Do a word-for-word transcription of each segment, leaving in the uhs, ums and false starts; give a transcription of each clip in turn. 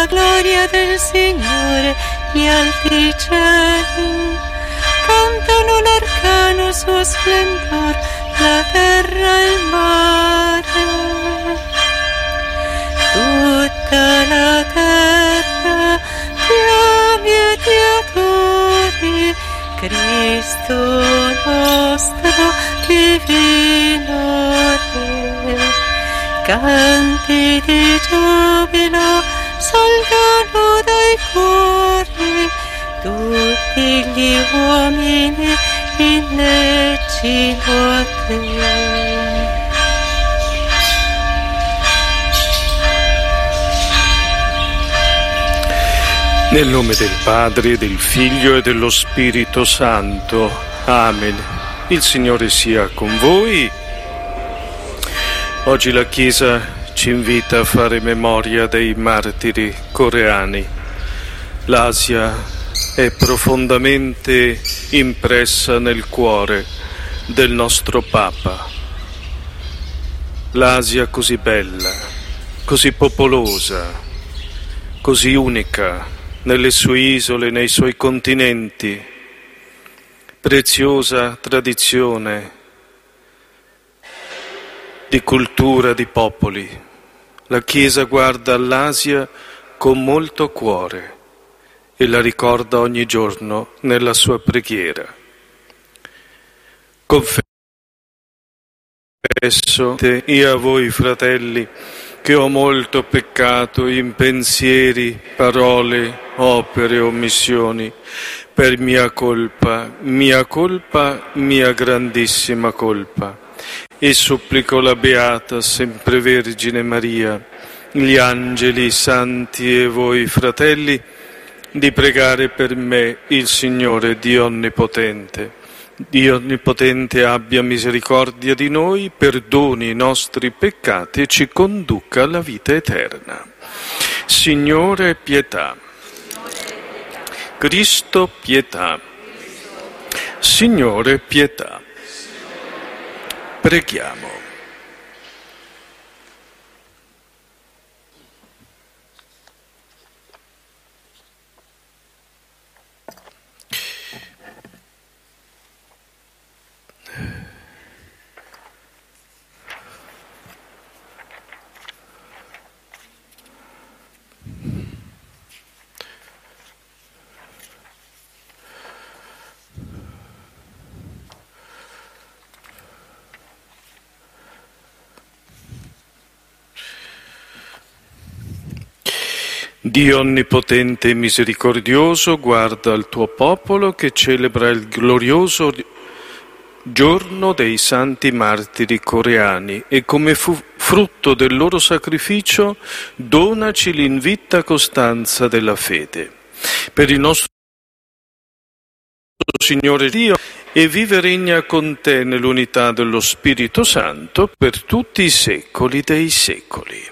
gloria del Signore gli alti cieli, cantano l'arcano suo splendor, la terra e il mare. Tutta la terra ti ami e ti adori, Cristo nostro divino Re. Canti di giubilo salgano dai cuori, tutti gli uomini inneggiano a te. Nel nome del Padre, del Figlio e dello Spirito Santo. Amen. Il Signore sia con voi. Oggi la Chiesa ci invita a fare memoria dei martiri coreani. L'Asia è profondamente impressa nel cuore del nostro Papa. L'Asia così bella, così popolosa, così unica nelle sue isole, nei suoi continenti, preziosa tradizione di cultura, di popoli. La Chiesa guarda all'Asia con molto cuore e la ricorda ogni giorno nella sua preghiera. Confesso io a voi, fratelli, che ho molto peccato in pensieri, parole, opere, omissioni, per mia colpa, mia colpa, mia grandissima colpa. E supplico la Beata Sempre Vergine Maria, gli angeli, i santi e voi, fratelli, di pregare per me il Signore Dio Onnipotente. Dio Onnipotente abbia misericordia di noi, perdoni i nostri peccati e ci conduca alla vita eterna. Signore, pietà. Cristo, pietà. Signore, pietà. Preghiamo. Dio Onnipotente e Misericordioso, guarda al tuo popolo che celebra il glorioso giorno dei santi martiri coreani e come fu frutto del loro sacrificio donaci l'invitta costanza della fede. Per il nostro Signore Dio, e vive e regna con te nell'unità dello Spirito Santo per tutti i secoli dei secoli.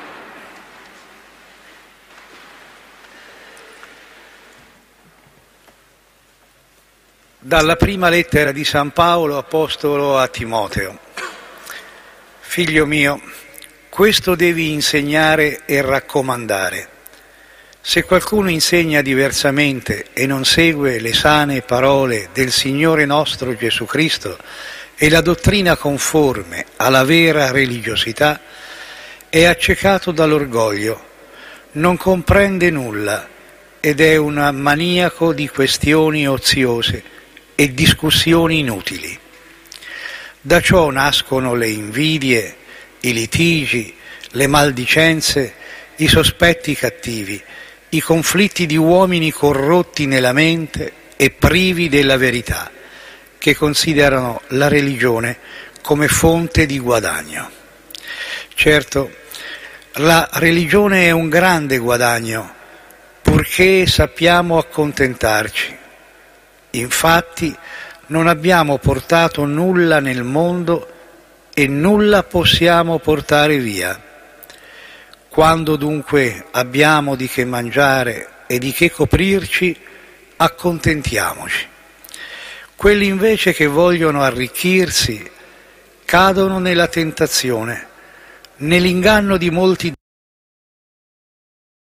Dalla prima lettera di San Paolo, apostolo a Timoteo. Figlio mio, questo devi insegnare e raccomandare. Se qualcuno insegna diversamente e non segue le sane parole del Signore nostro Gesù Cristo e la dottrina conforme alla vera religiosità, è accecato dall'orgoglio, non comprende nulla ed è un maniaco di questioni oziose e discussioni inutili. Da ciò nascono le invidie, i litigi, le maldicenze, i sospetti cattivi, i conflitti di uomini corrotti nella mente e privi della verità, che considerano la religione come fonte di guadagno. Certo, la religione è un grande guadagno, purché sappiamo accontentarci. Infatti non abbiamo portato nulla nel mondo e nulla possiamo portare via. Quando dunque abbiamo di che mangiare e di che coprirci, accontentiamoci. Quelli invece che vogliono arricchirsi cadono nella tentazione, nell'inganno di molti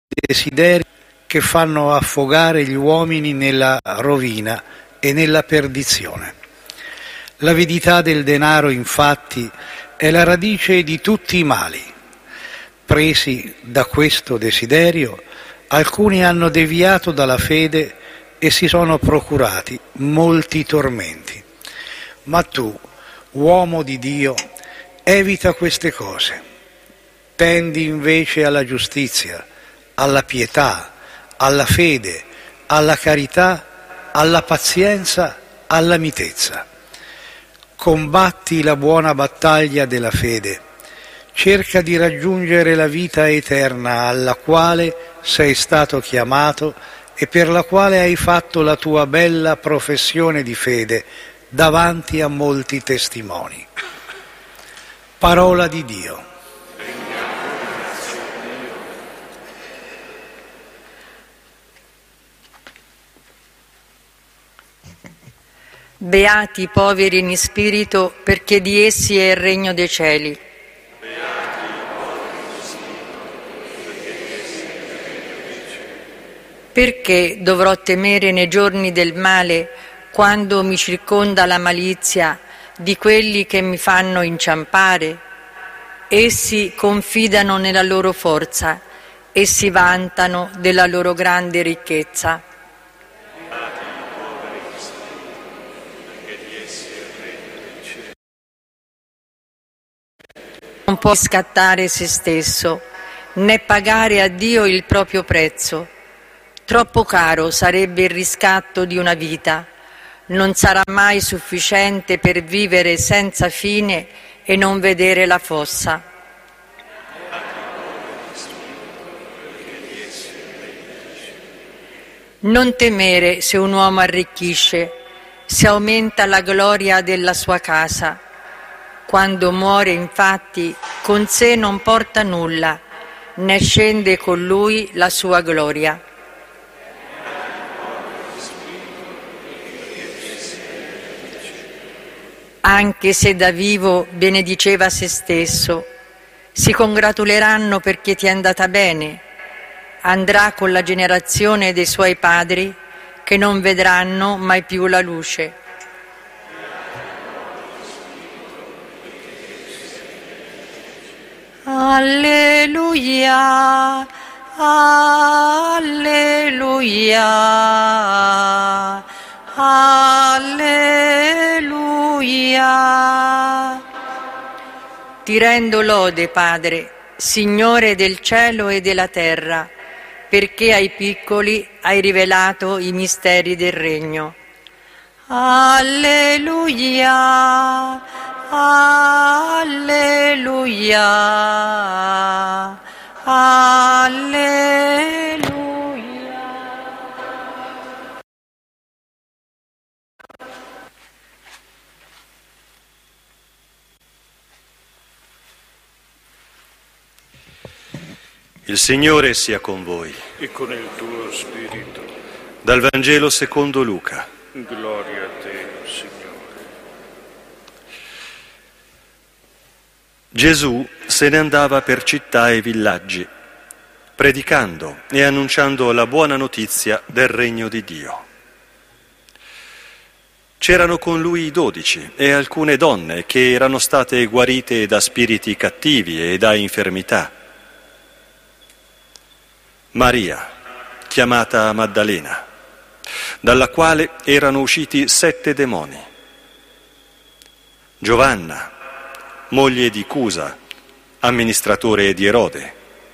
desideri che fanno affogare gli uomini nella rovina e nella perdizione. L'avidità del denaro, infatti, è la radice di tutti i mali. Presi da questo desiderio, alcuni hanno deviato dalla fede e si sono procurati molti tormenti. Ma tu, uomo di Dio, evita queste cose. Tendi invece alla giustizia, alla pietà, alla fede, alla carità, alla pazienza, alla mitezza. Combatti la buona battaglia della fede. Cerca di raggiungere la vita eterna alla quale sei stato chiamato e per la quale hai fatto la tua bella professione di fede davanti a molti testimoni. Parola di Dio. Beati i poveri in spirito, perché di essi è il regno dei cieli. Perché dovrò temere nei giorni del male, quando mi circonda la malizia di quelli che mi fanno inciampare? Essi confidano nella loro forza e si vantano della loro grande ricchezza. Non può scattare se stesso, né pagare a Dio il proprio prezzo. Troppo caro sarebbe il riscatto di una vita. Non sarà mai sufficiente per vivere senza fine e non vedere la fossa. Non temere se un uomo arricchisce, se aumenta la gloria della sua casa. Quando muore, infatti, con sé non porta nulla, né scende con lui la sua gloria. Anche se da vivo benediceva se stesso, si congratuleranno perché ti è andata bene. Andrà con la generazione dei suoi padri, che non vedranno mai più la luce. Alleluia, alleluia, alleluia. Ti rendo lode, Padre, Signore del cielo e della terra, perché ai piccoli hai rivelato i misteri del regno. Alleluia, alleluia, alleluia. Il Signore sia con voi. E con il tuo spirito. Dal Vangelo secondo Luca. Gloria a te, Signore. Gesù se ne andava per città e villaggi, predicando e annunciando la buona notizia del regno di Dio. C'erano con lui i dodici e alcune donne che erano state guarite da spiriti cattivi e da infermità. Maria, chiamata Maddalena, dalla quale erano usciti sette demoni. Giovanna, moglie di Cusa, amministratore di Erode.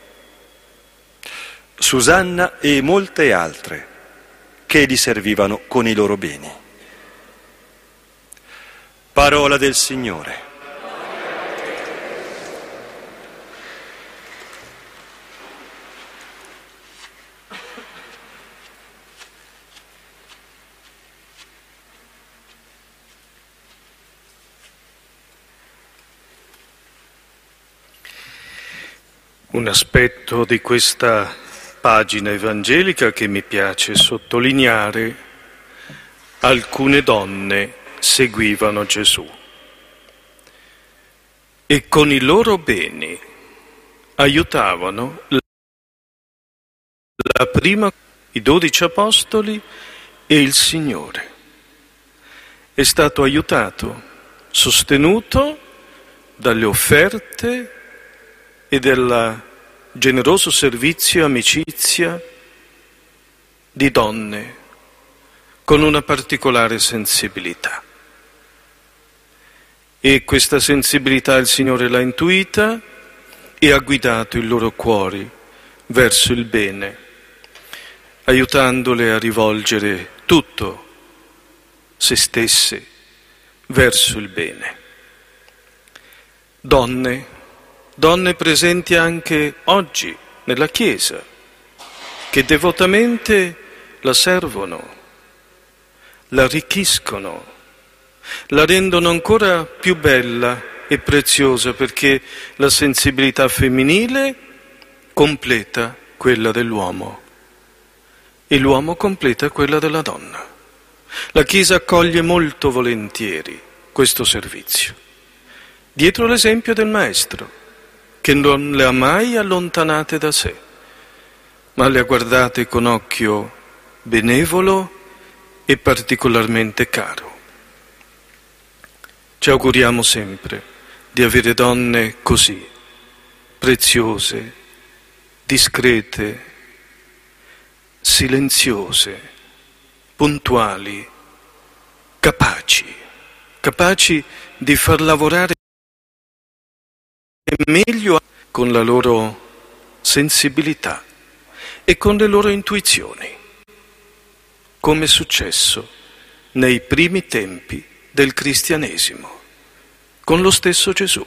Susanna e molte altre che gli servivano con i loro beni. Parola del Signore. Un aspetto di questa pagina evangelica che mi piace sottolineare: alcune donne seguivano Gesù e con i loro beni aiutavano La prima, i dodici apostoli e il Signore. È stato aiutato, sostenuto dalle offerte e dal generoso servizio e amicizia di donne con una particolare sensibilità. E questa sensibilità il Signore l'ha intuita e ha guidato i loro cuori verso il bene, aiutandole a rivolgere tutto, se stesse, verso il bene. Donne, donne presenti anche oggi nella Chiesa, che devotamente la servono, la arricchiscono, la rendono ancora più bella e preziosa, perché la sensibilità femminile completa quella dell'uomo e l'uomo completa quella della donna. La Chiesa accoglie molto volentieri questo servizio, dietro l'esempio del Maestro, che non le ha mai allontanate da sé, ma le ha guardate con occhio benevolo e particolarmente caro. Ci auguriamo sempre di avere donne così, preziose, discrete, silenziose, puntuali, capaci, capaci di far lavorare meglio con la loro sensibilità e con le loro intuizioni, come è successo nei primi tempi del cristianesimo, con lo stesso Gesù.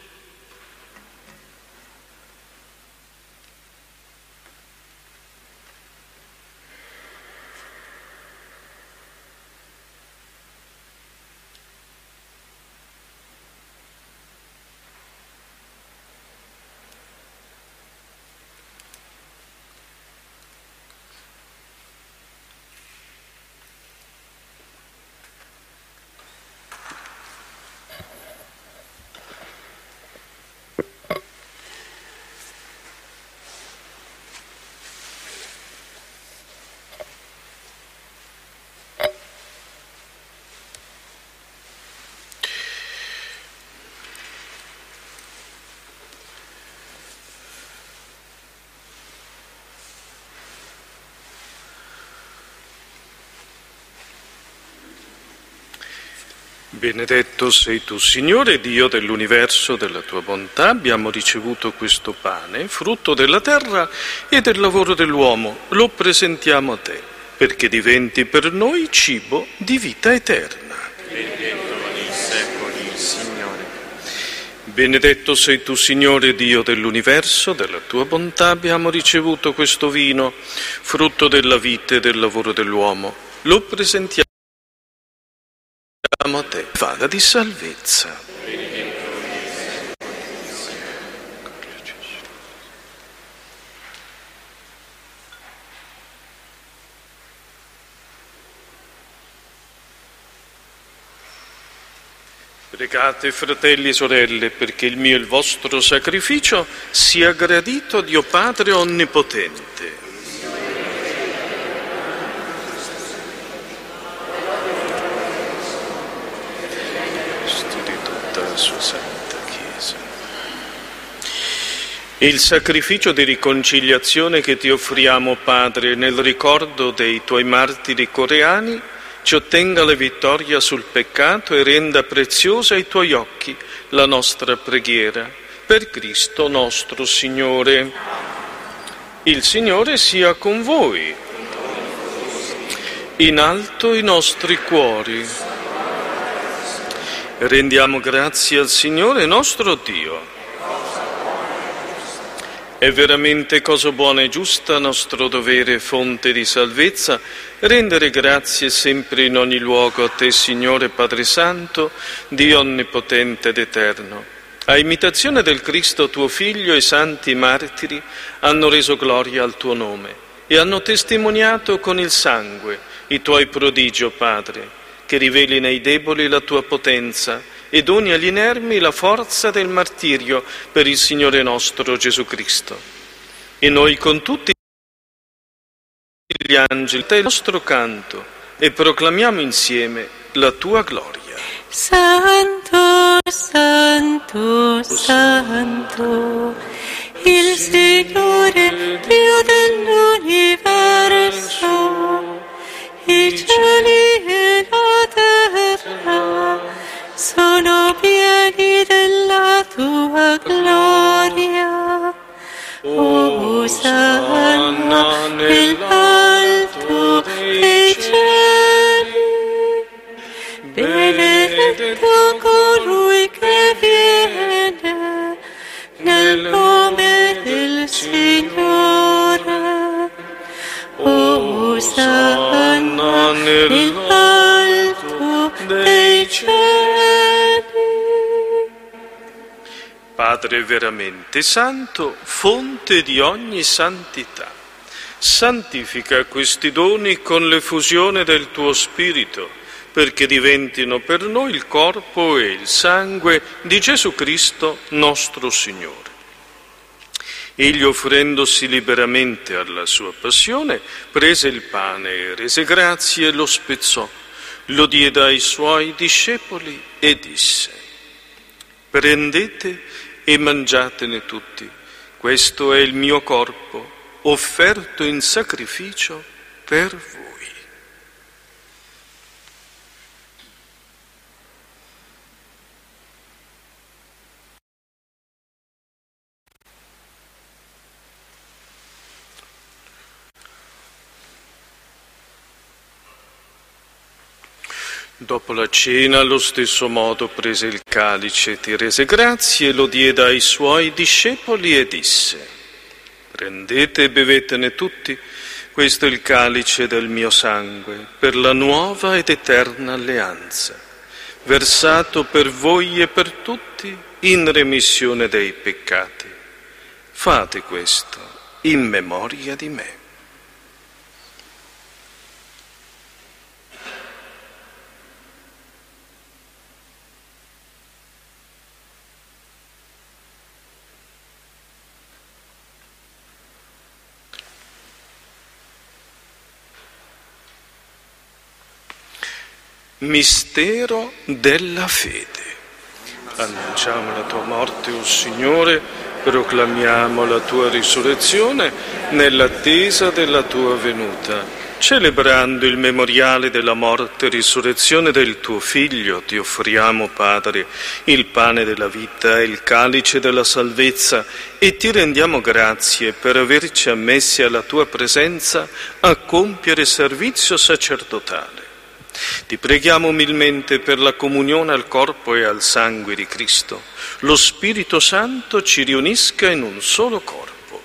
Benedetto sei tu, Signore, Dio dell'universo, della tua bontà. Abbiamo ricevuto questo pane, frutto della terra e del lavoro dell'uomo. Lo presentiamo a te, perché diventi per noi cibo di vita eterna. Benedetto nei secoli, Signore. Benedetto sei tu, Signore, Dio dell'universo, della tua bontà. Abbiamo ricevuto questo vino, frutto della vita e del lavoro dell'uomo. Lo presentiamo a te, vada di salvezza. Pregate, fratelli e sorelle, perché il mio e il vostro sacrificio sia gradito a Dio Padre Onnipotente. Sua Santa Chiesa. Il sacrificio di riconciliazione che ti offriamo, Padre, nel ricordo dei tuoi martiri coreani, ci ottenga la vittoria sul peccato e renda preziosa ai tuoi occhi la nostra preghiera. Per Cristo nostro Signore. Il Signore sia con voi. In alto i nostri cuori. Rendiamo grazie al Signore nostro Dio. È veramente cosa buona e giusta, nostro dovere, fonte di salvezza, rendere grazie sempre in ogni luogo a te, Signore Padre Santo, Dio onnipotente ed eterno. A imitazione del Cristo tuo Figlio, i santi martiri hanno reso gloria al tuo nome e hanno testimoniato con il sangue i tuoi prodigi, o Padre, che riveli nei deboli la tua potenza e doni agli inermi la forza del martirio per il Signore nostro Gesù Cristo. E noi con tutti gli angeli il nostro canto e proclamiamo insieme la tua gloria. Santo, santo, santo, il Signore Dio dell'universo, i cieli e la terra sono pieni della tua gloria. Osanna nell'alto dei cieli, benedetto colui che viene nel nome del Signore. Osanna nell'alto dei cieli. Padre veramente santo, fonte di ogni santità, santifica questi doni con l'effusione del tuo Spirito, perché diventino per noi il corpo e il sangue di Gesù Cristo nostro Signore. Egli, offrendosi liberamente alla sua passione, prese il pane e rese grazie e lo spezzò, lo diede ai suoi discepoli e disse: prendete e mangiatene tutti, questo è il mio corpo, offerto in sacrificio per voi. Dopo la cena, allo stesso modo, prese il calice, ti rese grazie, lo diede ai suoi discepoli e disse: prendete e bevetene tutti, questo è il calice del mio sangue, per la nuova ed eterna alleanza, versato per voi e per tutti in remissione dei peccati. Fate questo in memoria di me. Mistero della fede. Annunciamo la tua morte, o Signore, proclamiamo la tua risurrezione nell'attesa della tua venuta. Celebrando il memoriale della morte e risurrezione del tuo Figlio, ti offriamo, Padre, il pane della vita e il calice della salvezza, e ti rendiamo grazie per averci ammessi alla tua presenza a compiere servizio sacerdotale. Ti preghiamo umilmente per la comunione al corpo e al sangue di Cristo. Lo Spirito Santo ci riunisca in un solo corpo.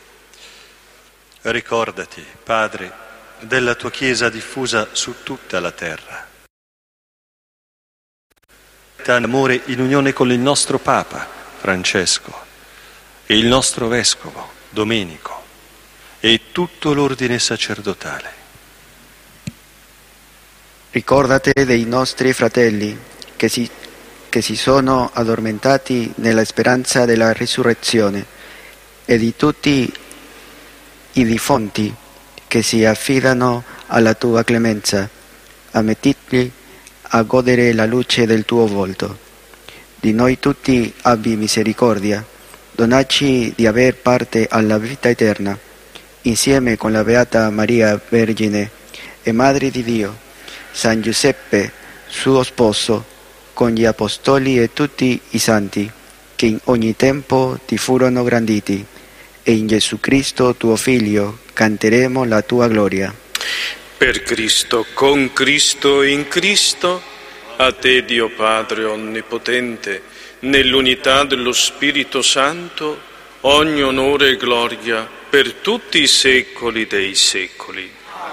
Ricordati, Padre, della tua Chiesa diffusa su tutta la terra. Amore in unione con il nostro Papa, Francesco, e il nostro Vescovo, Domenico, e tutto l'ordine sacerdotale. Ricordate dei nostri fratelli che si, che si sono addormentati nella speranza della risurrezione e di tutti i defunti che si affidano alla tua clemenza. Ammettili a godere la luce del tuo volto. Di noi tutti abbi misericordia, donaci di aver parte alla vita eterna, insieme con la Beata Maria Vergine e Madre di Dio, San Giuseppe, suo sposo, con gli apostoli e tutti i santi, che in ogni tempo ti furono granditi, e in Gesù Cristo, tuo Figlio, canteremo la tua gloria. Per Cristo, con Cristo e in Cristo, a te, Dio Padre Onnipotente, nell'unità dello Spirito Santo, ogni onore e gloria per tutti i secoli dei secoli.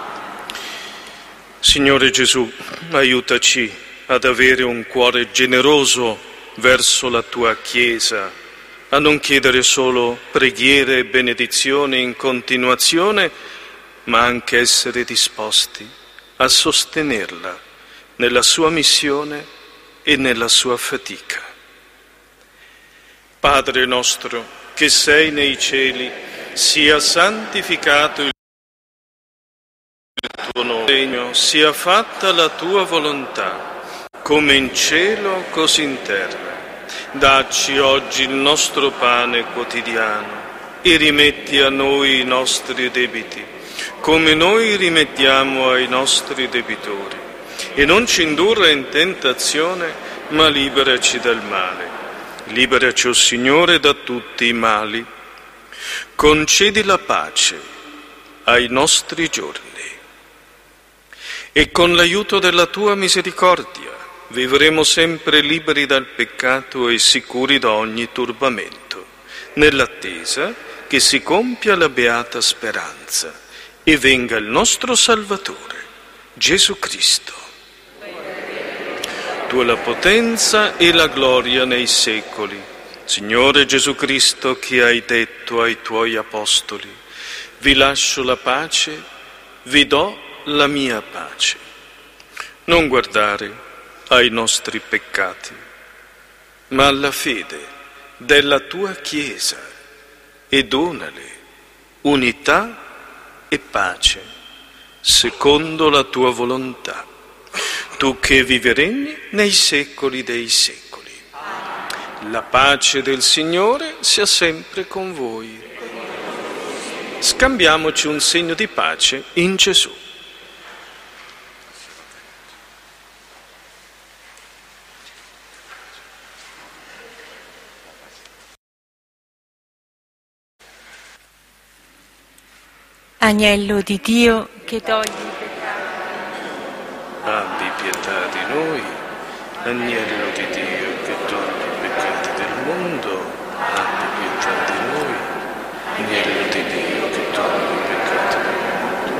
Signore Gesù, aiutaci ad avere un cuore generoso verso la tua Chiesa, a non chiedere solo preghiere e benedizioni in continuazione, ma anche essere disposti a sostenerla nella sua missione e nella sua fatica. Padre nostro, che sei nei cieli, sia santificato il Regno, sia fatta la tua volontà, come in cielo così in terra. Dacci oggi il nostro pane quotidiano e rimetti a noi i nostri debiti, come noi rimettiamo ai nostri debitori. E non ci indurre in tentazione, ma liberaci dal male. Liberaci, o Signore, da tutti i mali. Concedi la pace ai nostri giorni e con l'aiuto della tua misericordia vivremo sempre liberi dal peccato e sicuri da ogni turbamento, nell'attesa che si compia la beata speranza e venga il nostro Salvatore, Gesù Cristo. Tua la potenza e la gloria nei secoli. Signore Gesù Cristo, che hai detto ai tuoi apostoli: vi lascio la pace, vi do la mia pace. Non guardare ai nostri peccati, ma alla fede della tua Chiesa, e donale unità e pace secondo la tua volontà, tu che vivi regni nei secoli dei secoli. La pace del Signore sia sempre con voi. Scambiamoci un segno di pace in Gesù. Agnello di Dio che togli i peccati. Abbi pietà di noi, Agnello di Dio che togli i peccati del mondo, abbi pietà di noi, Agnello di Dio che togli i peccati del mondo.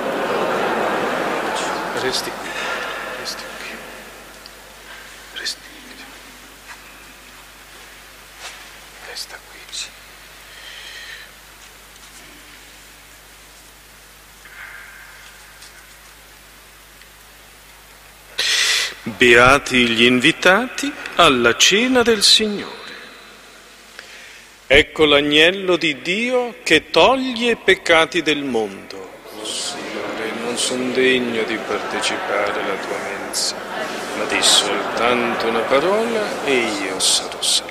Resti qui, resti qui, resti qui, resta qui. Beati gli invitati alla cena del Signore. Ecco l'agnello di Dio che toglie i peccati del mondo. Oh, Signore, non sono degno di partecipare alla tua mensa, ma di soltanto una parola e io sarò salvato.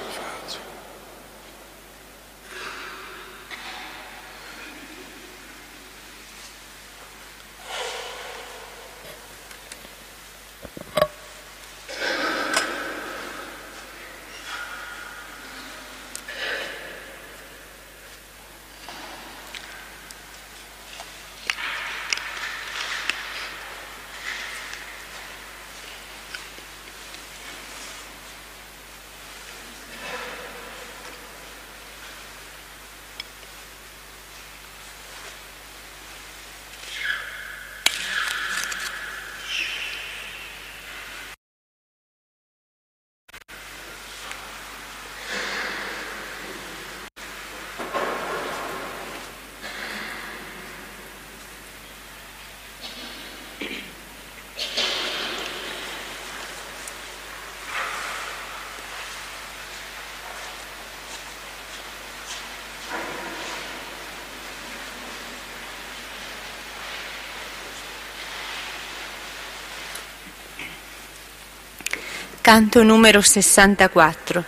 Canto numero sessantaquattro.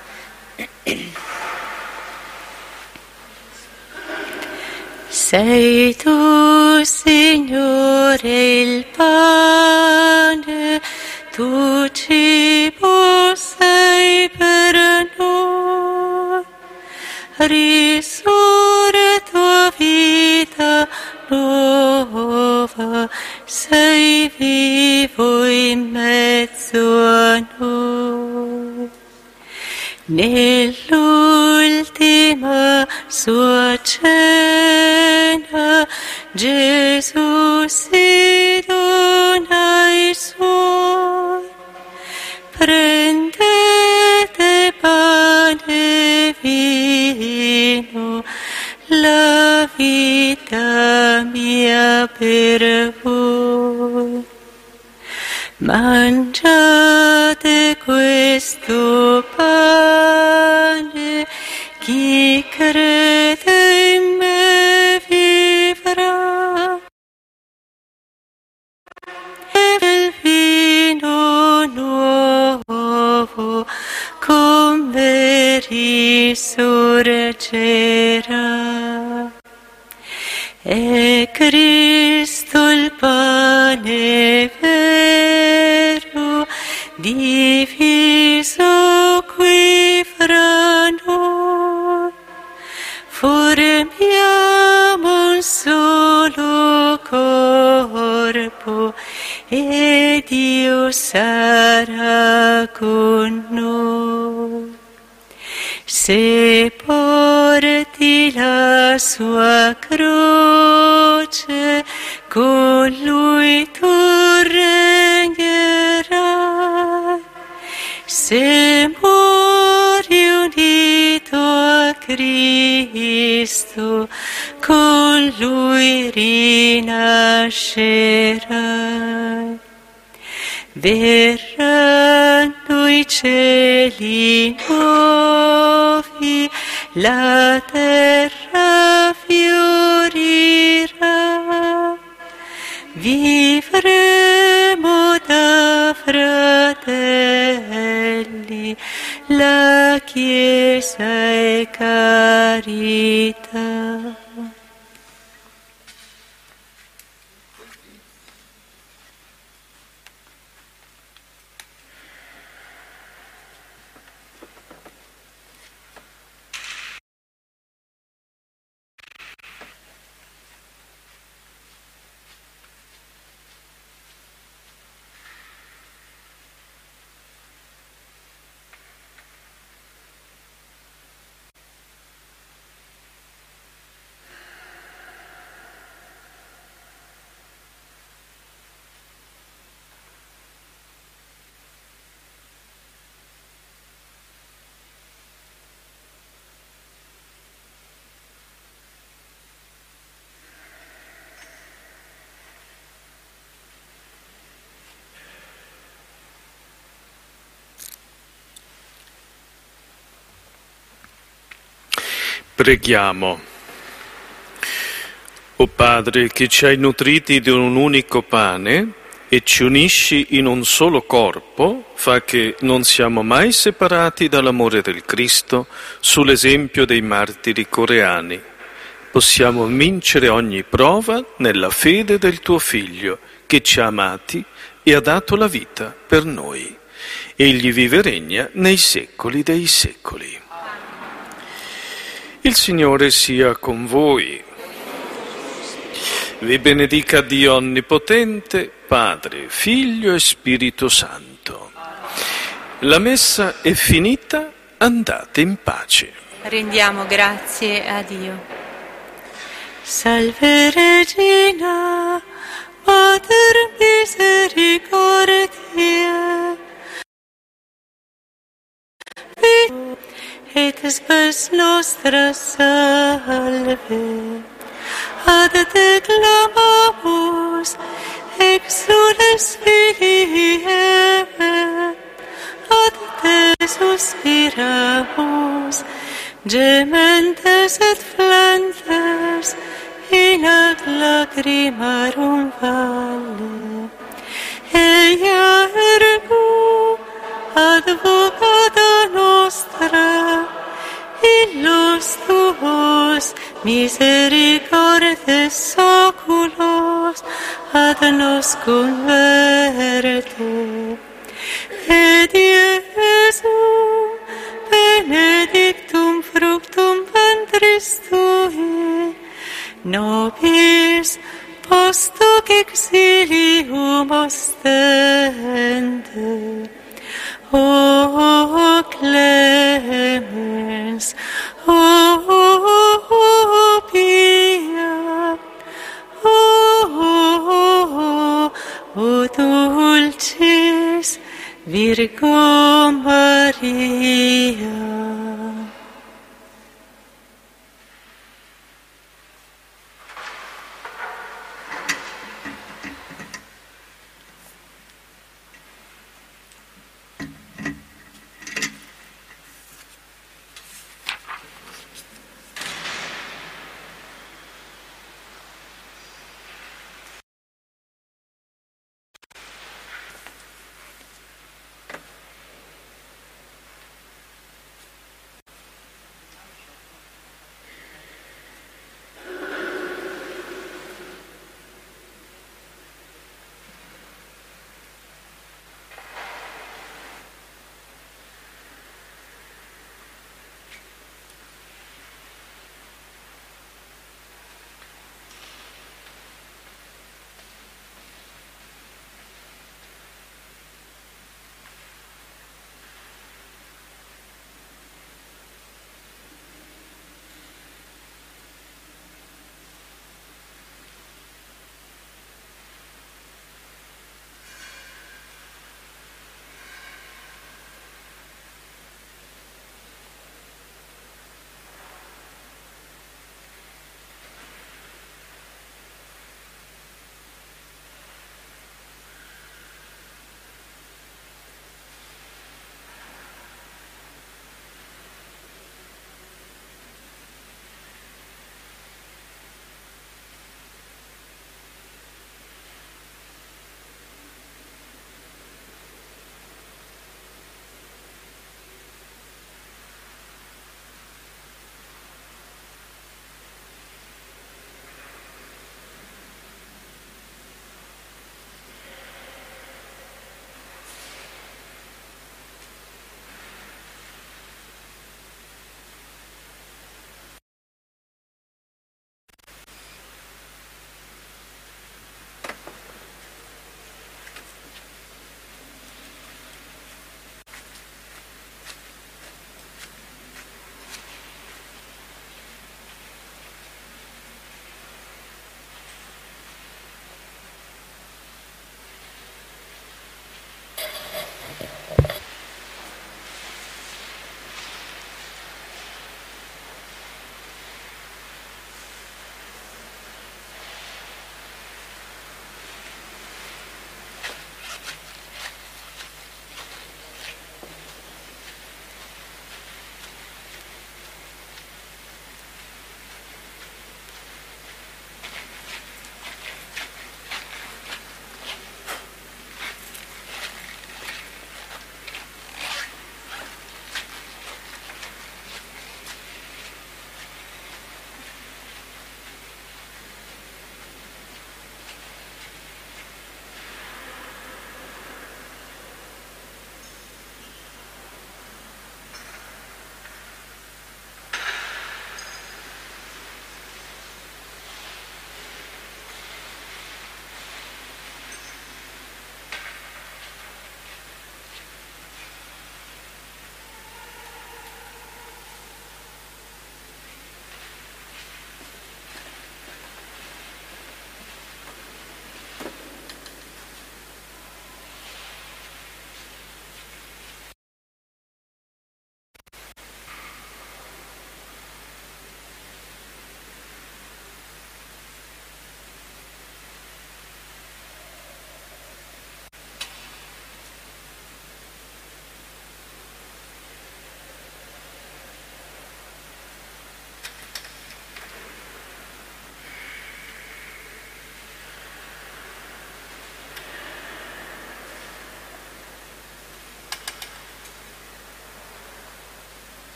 Sei tu, Signore, il pane, tu cibo sei per noi, risorto vita nuova, sei vivo in mezzo a noi. Nell'ultima sua cena Gesù si dona ai suoi. Prendete pane e vino, la vita mia per voi. Mangiate questo pane, chi crede in me vivrà. risorgerà. È Cristo il pane vero, diviso qui fra noi. Formiamo un solo corpo e Dio sarà con noi. Se porti la sua croce, con lui tu regnerai. Se muori unito a Cristo, con lui rinascerai. Verranno i cieli nuovi, la terra fiorirà, vivremo da fratelli, la Chiesa è carità. Preghiamo. O Padre, che ci hai nutriti di un unico pane e ci unisci in un solo corpo, fa che non siamo mai separati dall'amore del Cristo, sull'esempio dei martiri coreani. Possiamo vincere ogni prova nella fede del tuo Figlio, che ci ha amati e ha dato la vita per noi. Egli vive e regna nei secoli dei secoli. Il Signore sia con voi. Vi benedica Dio Onnipotente, Padre, Figlio e Spirito Santo. La messa è finita, andate in pace. Rendiamo grazie a Dio. Salve Regina, Mater Misericordiae, et spes nostra salve, ad te clamamus, exules Filii Eve, ad te suspiramus, gementes et flentes, in ac lacrimarum valle. Eia ergo, advocata nostra, illos tuos misericordes oculos ad nos converte. Et Iesum benedictum fructum ventris tui, nobis post hoc exilium ostende. O clemens, o pia, o dulcis Virgo Maria.